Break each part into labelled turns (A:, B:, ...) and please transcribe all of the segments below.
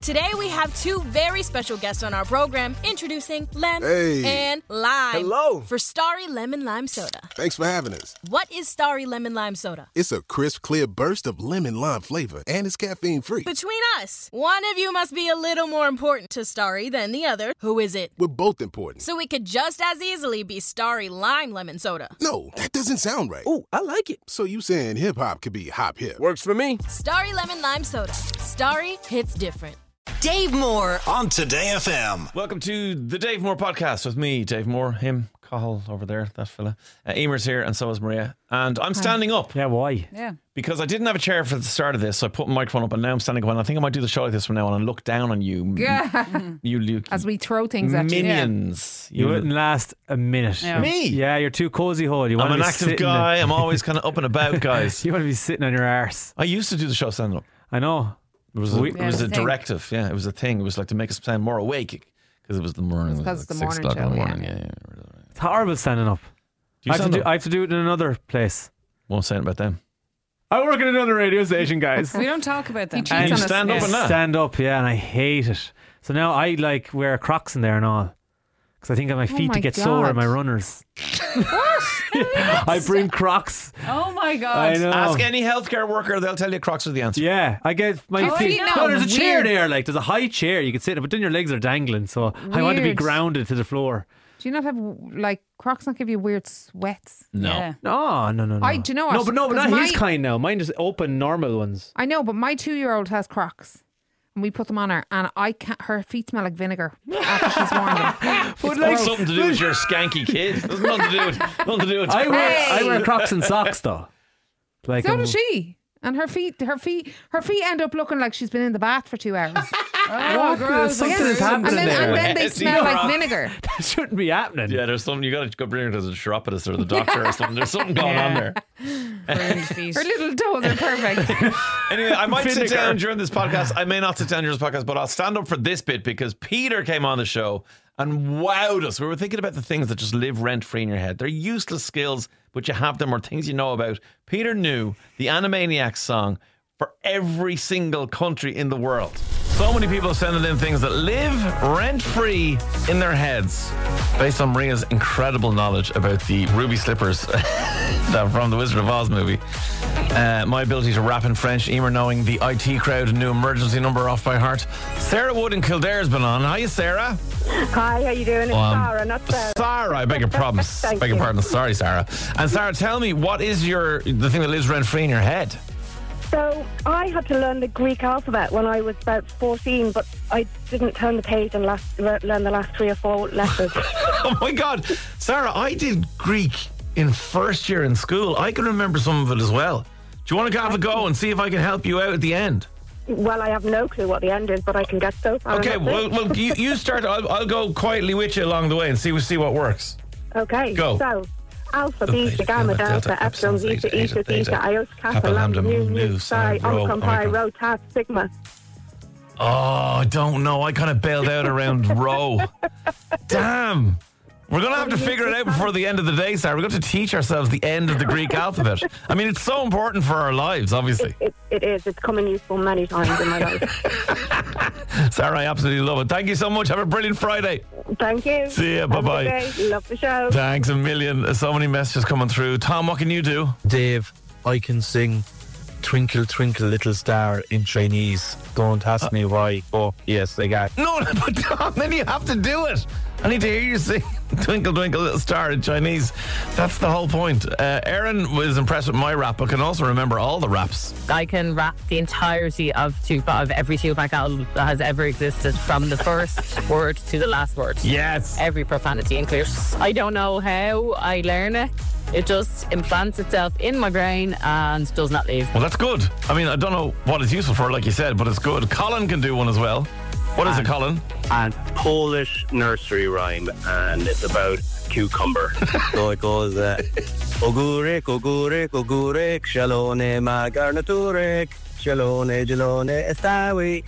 A: Today we have two very special guests on our program, introducing Lem and Lime.
B: Hello.
A: For Starry Lemon Lime Soda.
B: Thanks for having us.
A: What is Starry Lemon Lime Soda?
B: It's a crisp, clear burst of lemon lime flavor, and it's caffeine-free.
A: Between us, one of you must be a little more important to Starry than the other. Who is it?
B: We're both important.
A: So it could just as easily be Starry Lime Lemon Soda.
B: No, that doesn't sound right.
C: Oh, I like it.
B: So you saying hip-hop could be hop-hip?
C: Works for me.
A: Starry Lemon Lime Soda. Starry hits different.
D: Dave Moore
E: on Today FM.
F: Welcome to the Dave Moore podcast with me, Dave Moore, him, Cahill over there, that fella. Emer's here, and so is Maria. And I'm standing up.
G: Yeah, why?
H: Yeah.
F: Because I didn't have a chair for the start of this, so I put my microphone up, and now I'm standing up. And I think I might do the show like this from now on and look down on you.
H: Yeah.
F: You
H: As we throw things at you.
F: minions.
G: You wouldn't last a minute.
H: Yeah.
F: Me?
G: Yeah, you're too cozy hole. You
F: I'm
G: want
F: an
G: to be
F: active
G: sitting
F: guy. I'm always kind of up and about, guys.
G: You want to be sitting on your arse.
F: I used to do the show standing up.
G: I know.
F: It was a
H: it's a thing.
F: directive. Yeah, it was a thing. It was like to make us sound more awake because it was the morning.
H: It's 'cause
F: It
H: it's
F: was
H: the
F: like 6
H: morning
F: o'clock in the
H: show,
F: morning.
H: yeah.
F: Yeah.
G: It's horrible standing up.
F: Do you stand up?
G: I have to do it in another place.
F: Won't say it about them.
G: I work at another radio station, guys.
H: We don't talk about them.
F: And you stand up and that.
G: Stand up, yeah, and I hate it. So now I like wear Crocs in there and all. Because I think my feet
H: my
G: to get sore
H: God.
G: in my runners. I bring Crocs.
H: Oh my God.
G: I know.
F: Ask any healthcare worker, they'll tell you Crocs are the answer.
G: Yeah, I get my
H: Oh,
G: feet.
H: I know.
G: No, there's a chair
H: Weird.
G: there. Like there's a high chair you can sit in, but then your legs are dangling. So I want to be
H: Weird.
G: grounded to the floor.
H: Do you not have, like, Crocs not give you weird sweats?
F: No.
H: Yeah.
G: No.
H: Do you know what?
G: No, but
H: 'Cause
G: not his kind now. Mine is open, normal ones.
H: I know, but my 2-year-old has Crocs. And we put them on her, and I can't. Her feet smell like vinegar after she's worn them.
F: It's got something to do with your skanky kid. There's nothing to do with
G: I
F: Crocs.
G: wear Crocs and socks though. Like
H: So does she. And her feet end up looking like she's been in the bath for 2 hours.
G: What? There's something is happening
H: and
G: there.
H: then they
F: Yes,
H: smell
F: you're
H: like
F: wrong.
H: vinegar.
G: That shouldn't be happening.
F: Yeah, there's something. You got to go bring her to the chiropodist or the doctor or something. There's something going on there.
H: Her little toes are perfect.
F: Anyway, I might sit
G: Vinegar.
F: down during this podcast. I may not sit down during this podcast, but I'll stand up for this bit because Peter came on the show and wowed us. We were thinking about the things that just live rent-free in your head. They're useless skills, but you have them or things you know about. Peter knew the Animaniacs song for every single country in the world. So many people sending in things that live rent-free in their heads based on Maria's incredible knowledge about the ruby slippers that from the Wizard of Oz movie. My ability to rap in French, Emer knowing the IT crowd and new emergency number off by heart. Sarah Wood in Kildare's been on. Hiya, Sarah.
I: Hi, how you doing? It's Sarah, not Sarah.
F: Sarah, I beg your pardon.
I: Thank
F: Beg your
I: you.
F: pardon. Sorry, Sarah. And Sarah, tell me, what is the thing that lives rent-free in your head?
I: So I had to learn the Greek alphabet when I was about 14, but I didn't turn the page and learn the last 3 or 4 letters.
F: Oh my God, Sarah, I did Greek in first year in school. I can remember some of it as well. Do you want to have a go and see if I can help you out at the end?
I: Well, I have no clue what the end is, but I can get so far.
F: Okay,
I: and that's it.
F: well, you start. I'll go quietly with you along the way and see what works.
I: Okay,
F: go.
I: So, alpha, beta, gamma, delta, epsilon, zeta, eta, theta, iota, kappa, lambda, mu, psi, omicron, pi, rho, tau, sigma.
F: Oh, I don't know. I kind of bailed out around rho. Damn. We're going to have to figure it out before the end of the day, Sarah. We're going to teach ourselves the end of the Greek alphabet. I mean, it's so important for our lives, obviously.
I: It is. It's come in useful many times in my life.
F: Sarah, I absolutely love it. Thank you so much. Have a brilliant Friday.
I: Thank you.
F: See ya.
I: Have a
F: Bye-bye.
I: good day. Love the show.
F: Thanks a million. So many messages coming through. Tom, what can you do?
J: Dave, I can sing Twinkle, Twinkle, Little Star in Chinese. Don't ask me why, but yes, I got.
F: No, but Tom, then you have to do it. I need to hear you sing Twinkle, Twinkle, Little Star in Chinese. That's the whole point. Erin was impressed with my rap, but can also remember all the raps.
K: I can rap the entirety of every Tupac album that has ever existed, from the first word to the last word.
F: Yes.
K: Every profanity included. I don't know how I learn it. It just implants itself in my brain and does not leave.
F: Well, that's good. I mean, I don't know what it's useful for, like you said, but it's good. Colin can do one as well. What is it, Colin?
L: And Polish nursery rhyme, and it's about cucumber.
J: So it goes, Ogórek, ogórek, ogórek, szalone ma garniturek, szalone, zielone, estawi.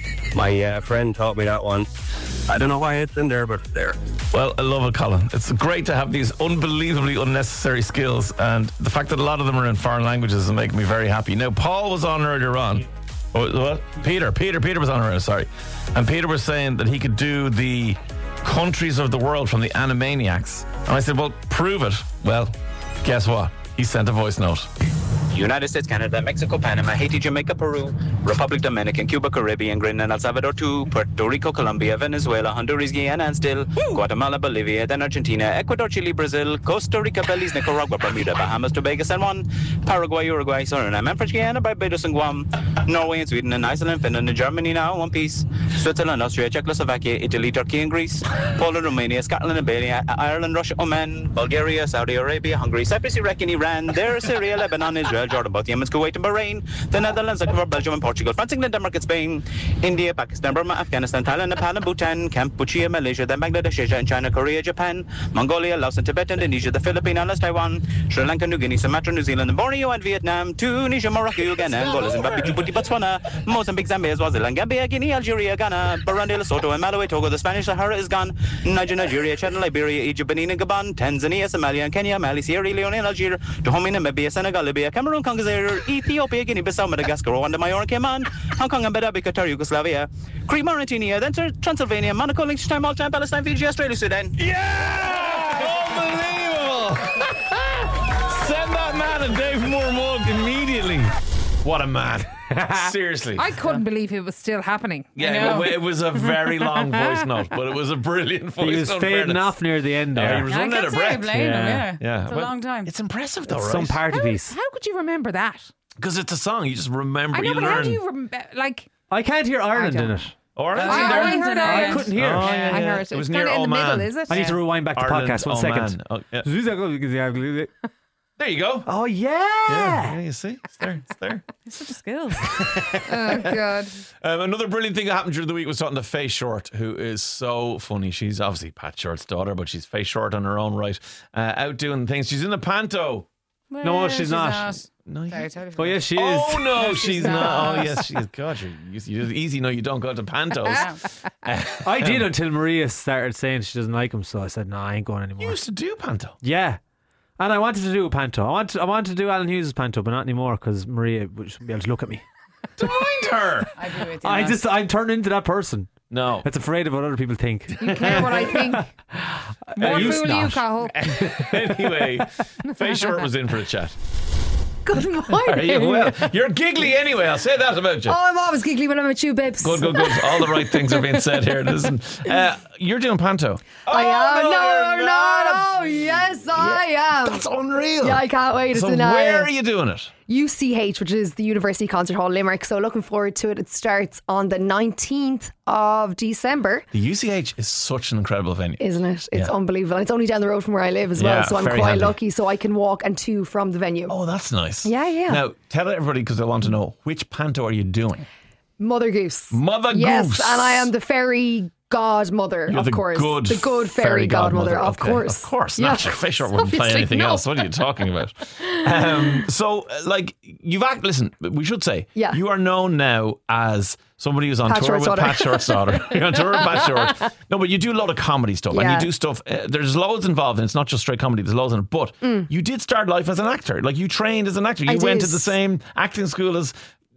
L: My friend taught me that one. I don't know why it's in there, but it's there.
F: Well, I love it, Colin. It's great to have these unbelievably unnecessary skills, and the fact that a lot of them are in foreign languages is making me very happy. Now, Paul was on earlier on, What? Peter was on around, sorry. And Peter was saying that he could do the countries of the world from the Animaniacs. And I said, well, prove it. Well, guess what? He sent a voice note.
C: United States, Canada, Mexico, Panama, Haiti, Jamaica, Peru, Republic Dominican, Cuba, Caribbean, Grenada, El Salvador, too, Puerto Rico, Colombia, Venezuela, Honduras, Guyana, and still Guatemala, Bolivia, then Argentina, Ecuador, Chile, Brazil, Costa Rica, Belize, Nicaragua, Bermuda, Bahamas, Tobago, San Juan, Paraguay, Uruguay, Suriname, and French Guiana, Barbados, and Guam, Norway, and Sweden, and Iceland, Finland, and Germany now in one piece, Switzerland, Austria, Czechoslovakia, Italy, Turkey, and Greece, Poland, Romania, Scotland, Albania, Ireland, Russia, Oman, Bulgaria, Saudi Arabia, Hungary, Cyprus, Iraq, and Iran, there, Syria, Lebanon, Israel, Jordan, both Yemen, Kuwait, and Bahrain, the Netherlands, Luxembourg, Belgium, and Portugal, France, England, Denmark, and Spain, India, Pakistan, Burma, Afghanistan, Thailand, Nepal, and Bhutan, Cambodia, Malaysia, then Bangladesh, Asia, and China, Korea, Japan, Mongolia, Laos, and Tibet, Indonesia, the Philippines, Islands, Taiwan, Sri Lanka, New Guinea, Sumatra, New Zealand, and Borneo, and Vietnam, Tunisia, Morocco, Uganda, Angola, Zimbabwe, Djibouti, Botswana, Mozambique, Zambia, Swaziland, Gambia, Guinea, Algeria, Ghana, Burundi, Lesotho, and Malawi, Togo, the Spanish Sahara is gone, Nigeria, Chad, Liberia, Egypt, Benin, and Gabon, Tanzania, Somalia, and Kenya, Mali, Sierra Leone, and Algeria, Dahomey, Namibia, Senegal, Libya, Cameroon, Congo, Zaire, Ethiopia, Guinea-Bissau, Madagascar, Rwanda, Majorca, Cayman, Hong Kong, and Abu Dhabi, Qatar, Yugoslavia, Crete, Mauritania, then Transylvania, Monaco, Liechtenstein, Malta, Palestine, Fiji, Australia, Sudan.
F: Yeah! Unbelievable! Send that man a Dave Moore mug immediately. What a man. Seriously.
H: I couldn't believe it was still happening.
F: Yeah, it was a very long voice note, but it was a brilliant voice note.
G: He was fading off near the end there.
F: He was running out of breath.
A: Yeah. It's a long time.
F: It's impressive though, right?
G: Some party piece.
H: How could you remember that?
F: Because it's a song. You just remember.
H: I know, but how do you remember?
G: I can't hear Ireland in it.
F: Ireland?
H: I heard it.
G: I couldn't hear.
H: I heard it.
F: It was
H: It's
F: near
H: kinda in the
F: Oman.
H: middle, is it?
G: I need to rewind back the
F: Ireland,
G: podcast 1 second.
F: Oh, yeah. There you go.
G: Oh,
F: Yeah, you see? It's there.
A: It's such a skill.
H: Oh, God.
F: Another brilliant thing that happened during the week was talking to Faye Short, who is so funny. She's obviously Pat Short's daughter, but she's Faye Short on her own right. Out doing things. She's in a panto.
G: No, she's not.
F: No,
G: oh, yes, she is.
F: Oh, no, she's not. Oh, yes, she is. God, you're easy. No, you don't go to pantos.
G: I did until Maria started saying she doesn't like him, so I said, no, I ain't going anymore.
F: You used to do panto?
G: Yeah. And I wanted to do a panto. I wanted to do Alan Hughes' panto, but not anymore because Maria would be able to look at me.
F: Don't mind her.
A: I agree with you.
G: I'm turned into that person.
F: No.
G: That's afraid of what other people think.
H: You care what I think. More fool you, Cahill.
F: Anyway, Faye Short was in for a chat.
D: Good morning.
F: Are you? Well, you're giggly anyway. I'll say that about you.
D: Oh, I'm always giggly when I'm with you, babes.
F: Good. All the right things are being said here. Listen, you're doing panto.
D: I am. No,
F: you're
D: not. Oh, yes, I am.
F: That's unreal.
D: Yeah, I can't wait.
F: So
D: it's
F: where are you doing it?
D: UCH, which is the University Concert Hall Limerick. So looking forward to it. It starts on the 19th of December.
F: The UCH is such an incredible venue,
D: isn't it? It's unbelievable. And it's only down the road from where I live as well.
F: Yeah,
D: so I'm quite
F: handy.
D: lucky. So I can walk and to from the venue.
F: Oh, that's nice.
D: Yeah.
F: Now, tell everybody, because I want to know, which panto are you doing?
D: Mother Goose.
F: Mother
D: Yes,
F: Goose.
D: and I am the fairy godmother,
F: You're
D: of
F: the
D: course.
F: Good
D: the good fairy godmother, of
F: Okay,
D: course.
F: Of course.
D: Yeah.
F: Not your Faye Short wouldn't play
D: Obviously
F: anything
D: not.
F: else. What are you talking about? So, you've listen, we should say,
D: Yeah.
F: you are known now as somebody who's on
D: Pat
F: tour
D: Short's
F: with
D: daughter.
F: Pat Short's daughter. You're on tour with Pat Short. No, but you do a lot of comedy stuff, and
D: Yeah.
F: you do stuff. There's loads involved, and it's not just straight comedy. There's loads in it. But you did start life as an actor. Like, you trained as an actor. You
D: I
F: went
D: did.
F: to the same acting school as,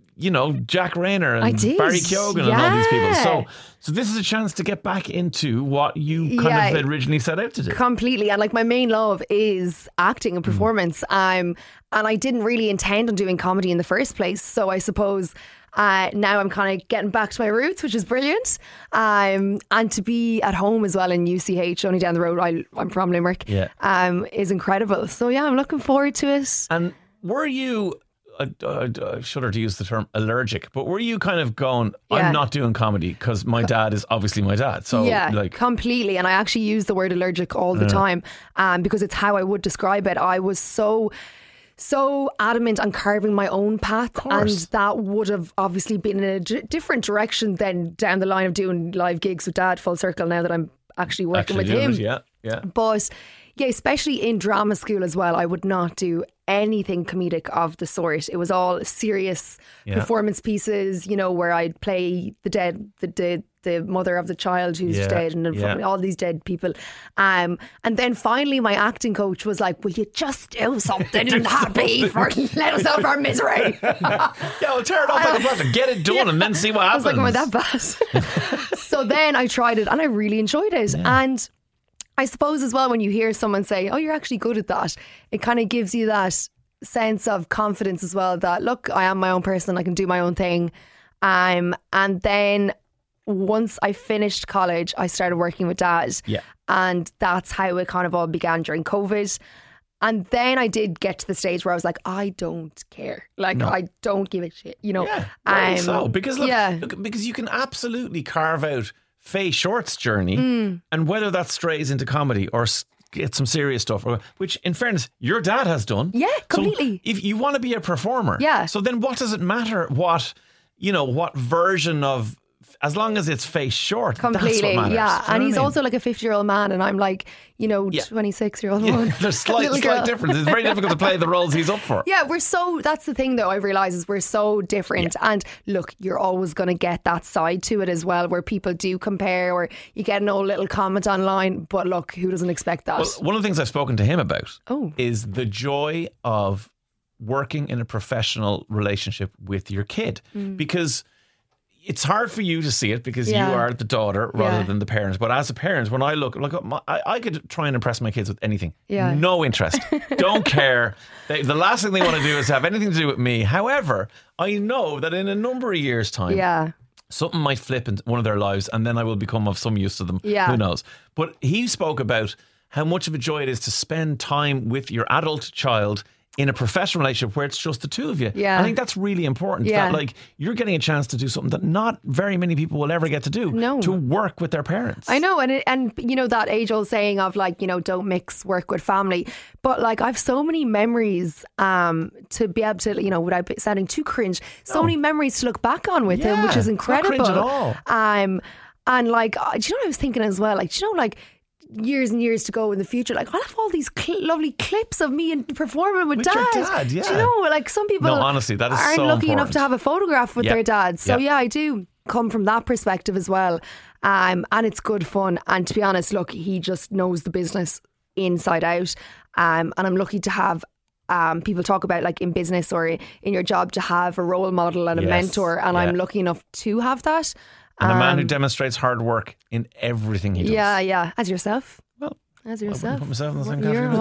F: Jack Rayner
D: I
F: and
D: did.
F: Barry Keoghan and all these people.
D: Yeah.
F: So this is a chance to get back into what you kind
D: Yeah.
F: of originally set out to do.
D: Completely. And my main love is acting and performance. And I didn't really intend on doing comedy in the first place. So I suppose now I'm kind of getting back to my roots, which is brilliant. And to be at home as well in UCH, only down the road, I'm from Limerick, is incredible. So yeah, I'm looking forward to it.
F: And were you, I shudder to use the term allergic, but were you kind of going,
D: Yeah.
F: I'm not doing comedy because my dad is obviously my dad. So
D: yeah, completely. And I actually use the word allergic all the time because it's how I would describe it. I was so adamant on carving my own path, and that would have obviously been in a different direction than down the line of doing live gigs with Dad, full circle now that I'm actually working with him.
F: Yeah.
D: But Yeah, especially in drama school as well. I would not do anything comedic of the sort. It was all serious performance pieces, you know, where I'd play the mother of the child who's dead, and all these dead people. And then finally my acting coach was like, will you just do something happy for let us out of our misery?
F: Well, tear it off like a plaster. Get it done and then see what happens.
D: I was like, am I that bad? So then I tried it and I really enjoyed it. And I suppose as well, when you hear someone say, oh, you're actually good at that, it kind of gives you that sense of confidence as well, that look, I am my own person, I can do my own thing. And then once I finished college, I started working with Dad. Yeah. And that's how it kind of all began during COVID. And then I did get to the stage where I was like, I don't care. Like, I don't give a shit, you know.
F: Yeah, so. Because look, because you can absolutely carve out Faye Short's journey, and whether that strays into comedy or get some serious stuff, which in fairness your dad has done.
D: Yeah, completely.
F: So if you want to be a performer, so then what does it matter what version of, as long as it's Faye Short,
D: completely,
F: that's what matters.
D: Yeah. And he's also like a 50-year-old man, and I'm like, 26-year-old woman.
F: There's slight difference. It's very difficult to play the roles he's up for.
D: Yeah, that's the thing though, I realise, is we're so different. And look, you're always going to get that side to it as well, where people do compare, or you get an old little comment online, but look, who doesn't expect that?
F: Well, one of the things I've spoken to him about is the joy of working in a professional relationship with your kid, because it's hard for you to see it because you are the daughter rather than the parents. But as a parent, when I look, I could try and impress my kids with anything. Yeah. No interest. Don't care. The last thing they want to do is have anything to do with me. However, I know that in a number of years' time, something might flip in one of their lives and then I will become of some use to them. Yeah. Who knows? But he spoke about how much of a joy it is to spend time with your adult child in a professional relationship where it's just the two of you. Yeah. I think that's really important. Yeah. That you're getting a chance to do something that not very many people will ever get to do. No. To work with their parents. I know, and you know that age old saying of don't mix work with family. But I've so many memories to be able to, without sounding too cringe, so many memories to look back on with him, which is incredible. Not cringe at all. And do you know what I was thinking as well? Years and years to go in the future, I'll have all these lovely clips of me and performing with Dad. Your dad, yeah. Do you know, some people honestly, that is aren't so lucky enough to have a photograph with their dads. So I do come from that perspective as well. And it's good fun. And to be honest, look, he just knows the business inside out. And I'm lucky to have people talk about in business or in your job to have a role model and a mentor. And I'm lucky enough to have that. And a man who demonstrates hard work in everything he does. Yeah. As yourself. Well, as yourself. I wouldn't put myself in the same category.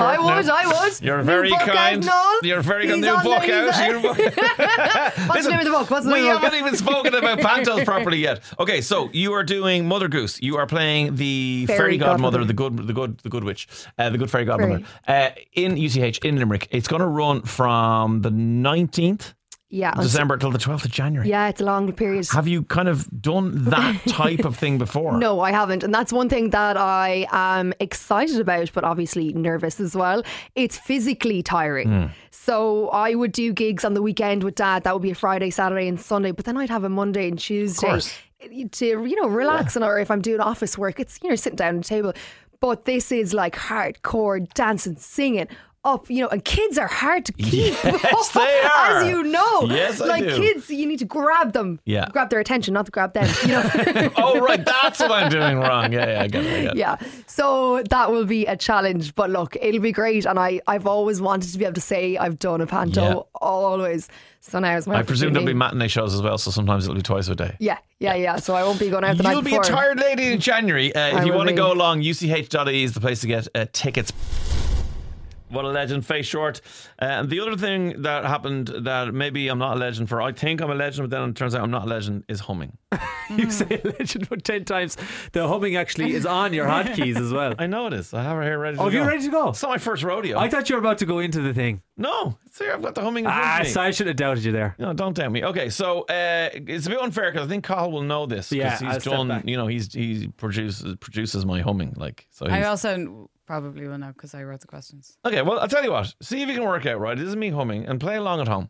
F: I would. You're very kind. You're very good. New book out. What's the name of the book? We haven't even spoken about Pantos properly yet. Okay, so you are doing Mother Goose. You are playing the fairy godmother, the good witch, the good fairy godmother in UCH in Limerick. It's going to run from the 19th. Yeah, December till the 12th of January. Yeah, it's a long period. Have you kind of done that type of thing before? No, I haven't. And that's one thing that I am excited about, but obviously nervous as well. It's physically tiring. So I would do gigs on the weekend with Dad. That would be a Friday, Saturday and Sunday. But then I'd have a Monday and Tuesday to, relax. And or if I'm doing office work, it's, sitting down at a table. But this is hardcore dancing, singing, up, and kids are hard to keep. Yes, they are. As you know. Yes, I do. Kids, you need to grab them. Yeah. Grab their attention, not to grab them. Oh, right. That's what I'm doing wrong. Yeah, I get it. Yeah. So that will be a challenge. But look, it'll be great. And I've always wanted to be able to say I've done a panto. Always. So now it's my I presume there'll be matinee shows as well, so sometimes it'll be twice a day. Yeah. So I won't be going out the night before. You'll be a tired lady in January. If you want to go along, UCH.ie is the place to get tickets. What a legend, Faye Short. And the other thing that happened that maybe I'm not a legend for, I think I'm a legend, but then it turns out I'm not a legend, is humming. You say a legend, but 10 times the humming actually is on your hotkeys as well. I know it is. I have it here ready to go. Oh, you're ready to go? It's not my first rodeo. I thought you were about to go into the thing. No, it's here. I've got the humming in front of me. So I should have doubted you there. No, don't doubt me. Okay, so it's a bit unfair because I think Cathal will know this. Yeah, he's done. He produces my humming. So I also probably will know because I wrote the questions. Okay, well, I'll tell you what. See if you can work out, right? This is me humming and play along at home.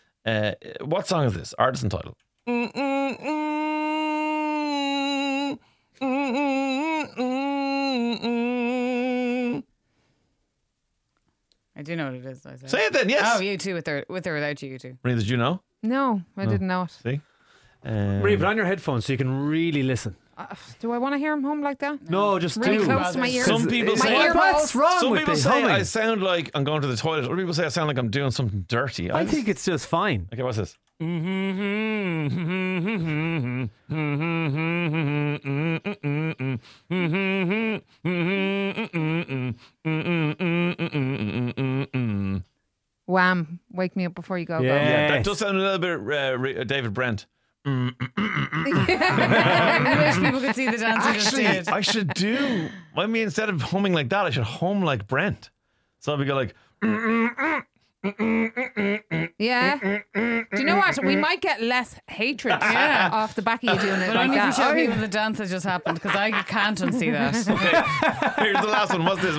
F: What song is this? Artist and title.
E: do know what it is.
F: Say it then, yes.
E: Oh, you too, with or without you too.
F: Maria, did you know?
H: No, I didn't know it.
F: See?
G: Maria, put on your headphones so you can really listen.
H: Do I want to hear him hum like that?
G: No, just
H: really
G: do.
H: close to my ear.
F: Some people say,
G: what's wrong
F: some
G: with
F: people
G: this
F: say
G: humming?
F: I sound like I'm going to the toilet. Other people say I sound like I'm doing something dirty.
G: I think it's just fine.
F: Okay, what's this?
H: Wham! Wake me up before you go.
F: Yeah, that does sound a little bit David Brent.
E: I wish people could see the dance.
F: Actually, I should do. I mean, instead of humming like that, I should hum like Brent. So I'll be go like.
H: Yeah. Do you know what? We might get less hatred off the back of you doing it
E: But
H: like
E: only if you
H: that.
E: show people the dance that just happened, because I can't unsee that.
F: Okay, here's the last one. What's this?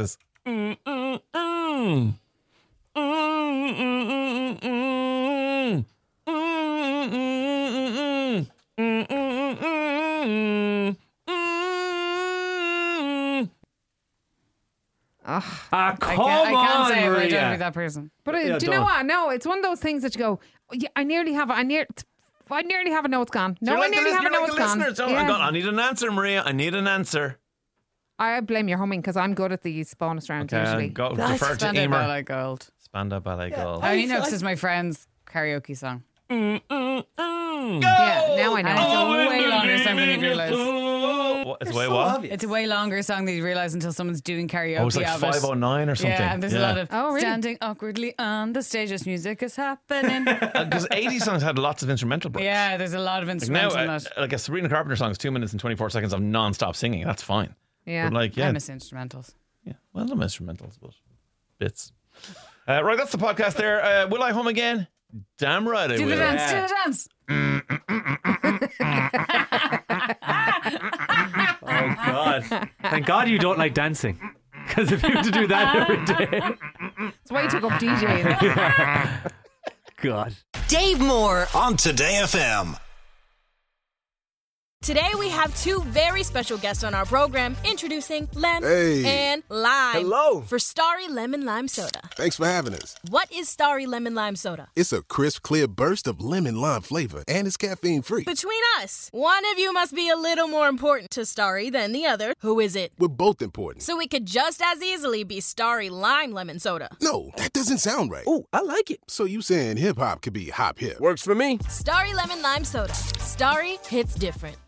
G: Come
E: I can't say it, but I
G: Maria.
E: don't be that person.
H: But
G: Yeah,
H: do you know
G: don't.
H: what? No, it's one of those things that you go, oh, yeah, I nearly have it. I nearly have it. No, it's gone. No, I nearly have it. No, it's gone.
F: I need an answer, Maria. I need an answer.
H: I blame your humming because I'm good at these bonus rounds
F: Okay,
H: usually.
F: go defer to
E: Spandau
F: Emer.
E: Ballet Gold.
F: Spandau Ballet Gold.
E: I only know because it's my friend's karaoke song.
H: Yeah, now I know.
E: And it's a way longer song than you realise.
F: It's way what?
E: It's a way longer song than you realise until someone's doing karaoke.
F: Oh, it's like
E: of it.
F: 509 or something.
E: Yeah, and there's a lot of
H: really?
E: standing awkwardly on the stage as music is happening.
F: Because 80 songs had lots of instrumental breaks.
E: Yeah, there's a lot of
F: Like
E: instrumental
F: now,
E: in that.
F: like a Sabrina Carpenter song is 2 minutes and 24 seconds of non-stop singing. That's fine.
H: Yeah.
F: But like,
E: I
F: yeah,
E: miss instrumentals.
F: yeah. Well, them instrumentals, but bits. Right, that's the podcast there. Will I hum again? Damn right I
E: Do
F: will.
E: the dance, do the dance.
G: Oh, God. Thank God you don't like dancing. Because if you had to do that every day.
H: That's why you took up DJing.
G: God.
M: Dave Moore on Today FM.
A: Today we have two very special guests on our program, introducing Lem and Lime.
B: Hello.
A: For Starry Lemon Lime Soda.
B: Thanks for having us.
A: What is Starry Lemon Lime Soda?
B: It's a crisp, clear burst of lemon lime flavor, and it's caffeine-free.
A: Between us, one of you must be a little more important to Starry than the other. Who is it?
B: We're both important.
A: So it could just as easily be Starry Lime Lemon Soda.
B: No, that doesn't sound right.
N: Oh, I like it.
B: So you saying hip-hop could be hop-hip?
N: Works for me.
A: Starry Lemon Lime Soda. Starry hits different.